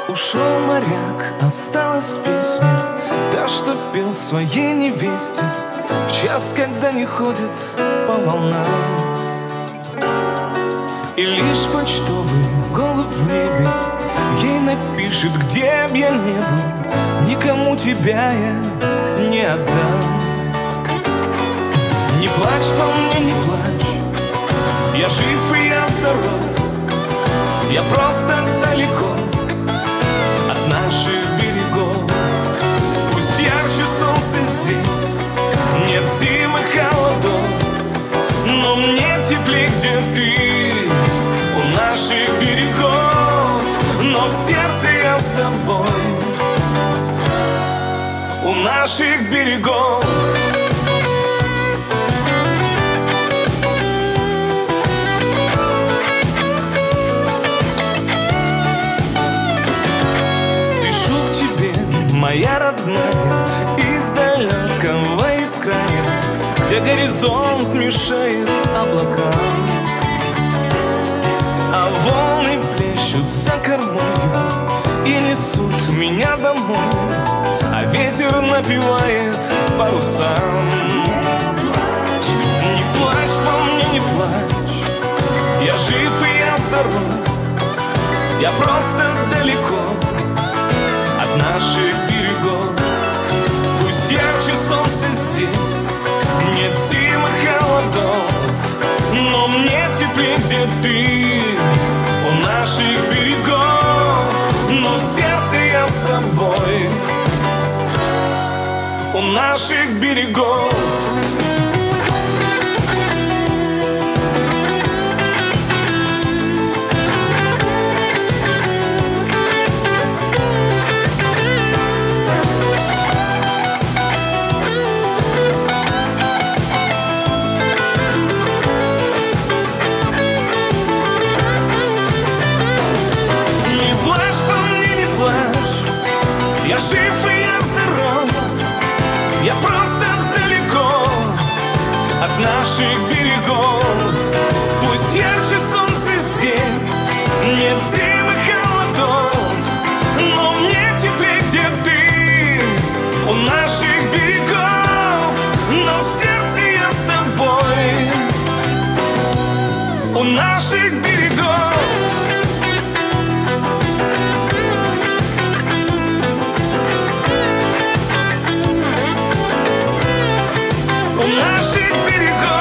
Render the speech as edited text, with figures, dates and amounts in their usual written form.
Ушел моряк, осталась песня, та, что пел своей невесте в час, когда не ходит по волнам. И лишь почтовый голубь в небе ей напишет: где б я не был, никому тебя я не отдам. Не плачь по мне, не плачь, я жив и я здоров, я просто далеко от наших берегов. Пусть ярче солнце здесь, нет зим и холодов, но мне теплее, где ты, у наших берегов. Но в сердце я с тобой, у наших берегов. Моя родная, из далекого из края, где горизонт мешает облакам, а волны плещут за кормою и несут меня домой, а ветер напевает парусам. Не плачь по мне, не плачь, я жив и я здоров, я просто далеко от наших берегов. Пусть ярче солнце здесь, нет зим и холодов, но мне теплее, где ты, у наших берегов. Но в сердце я с тобой, у наших берегов. Я жив и я здоров, я просто далеко от наших берегов. Пусть ярче солнце здесь, нет зим и холодов, но мне теплее, где ты, у наших берегов. Но в сердце я с тобой, у наших берегов. У наших берегов.